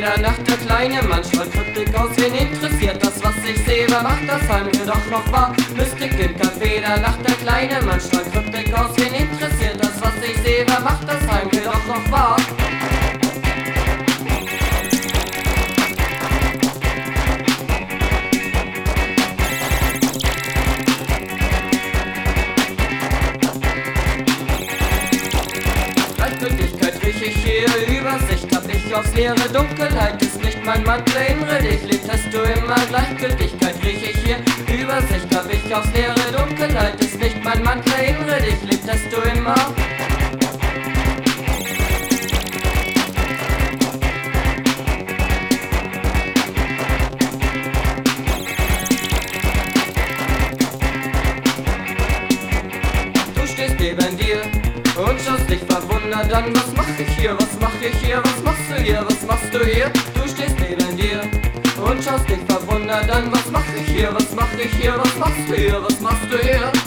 Feder nach der kleine Mann strahlt Kryptik aus. Wen interessiert das, was ich sehe? Wer macht das Heimke doch noch wahr? Mystik im Café, der Nacht der kleine Mann strahlt Kryptik aus. Wen interessiert das, was ich sehe? Wer macht das Heimke doch noch wahr? Gleichgültigkeit riech ich hier, Übersicht hab ich aufs Leere. Dunkelheit ist nicht mein Mantel, innere dich liegt, hast du immer. Gleichgültigkeit riech ich hier, Übersicht hab ich aufs Leere. Dunkelheit ist nicht mein Mantel, innere dich liegt, hast du immer. Du stehst neben dir und schaust dich verwundert an. Was mach ich hier, was mach ich hier, was machst du hier, was machst du hier? Du stehst neben dir und schaust dich verwundert an. Was mach ich hier, was mach ich hier, was machst du hier, was machst du hier?